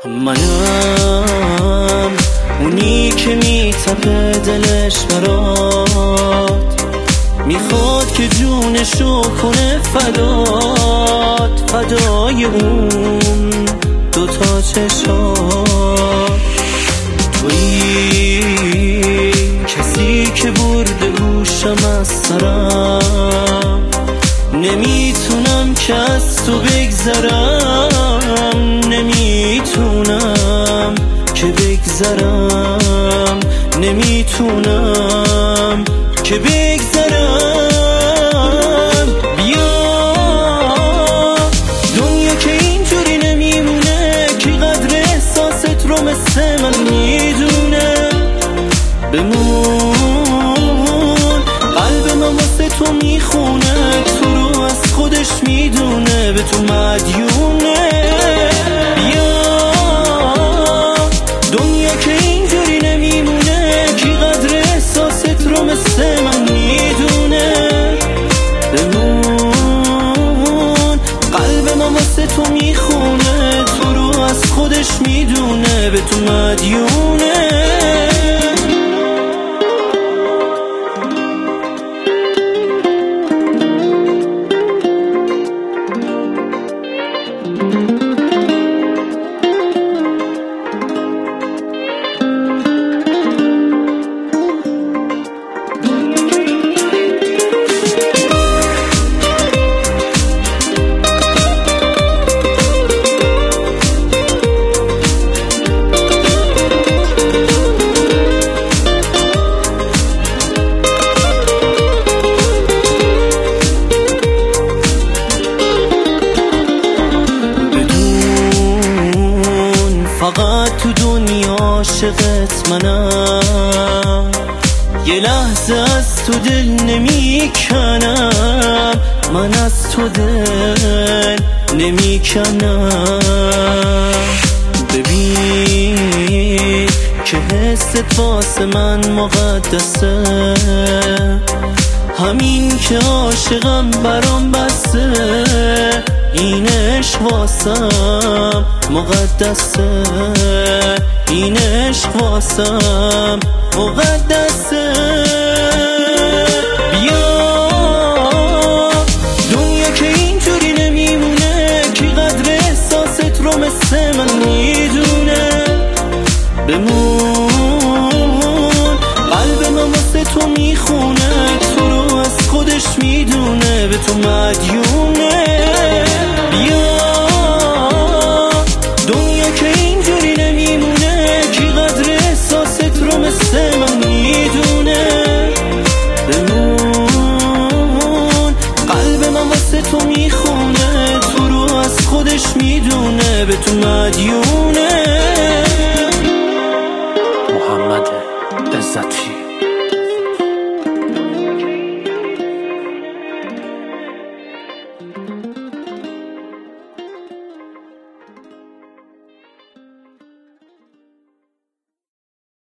منم اونی که میتپه دلش برات، میخواد که جونشو کنه فدات، فدای اون دوتا چشات. تویی کسی که برده هوشم از سرم، نمیتونم که از تو بگذرم، نمیتونم که بگذرم، نمیتونم که بگذرم. بیا دنیا که اینجوری نمیمونه، که قدر احساست رو مثل من میدونه. بمون قلب من واسه تو میخونه، تو رو از خودش میدونه، به تو مدیونه. بیا دنیا که اینجوری نمیمونه، که قدر احساست رو مثل من میدونه. بمون قلب من واسه تو میخونه، تو رو از خودش میدونه، به تو مدیونه. فقط تو دنیا عاشقت منم، یه لحظه از تو دل نمیکنم، من از تو دل نمیکنم. ببین که حست واسه من مقدسه، همین که عاشقم برام بسه، این عشق واسم مقدسه، این عشق واسم مقدسه. بیا دنیا که اینجوری نمیمونه، که قدر احساست رو مثل من میدونه. بمون قلب من واسه تو میخونه، تو رو از خودش میدونه، به تو مدیونه. بیا دنیا که اینجوری نمیمونه، که قدر احساست رو مثل من میدونه. بمون قلب من واسه تو میخونه، تو رو از خودش میدونه، به تو مدیونه.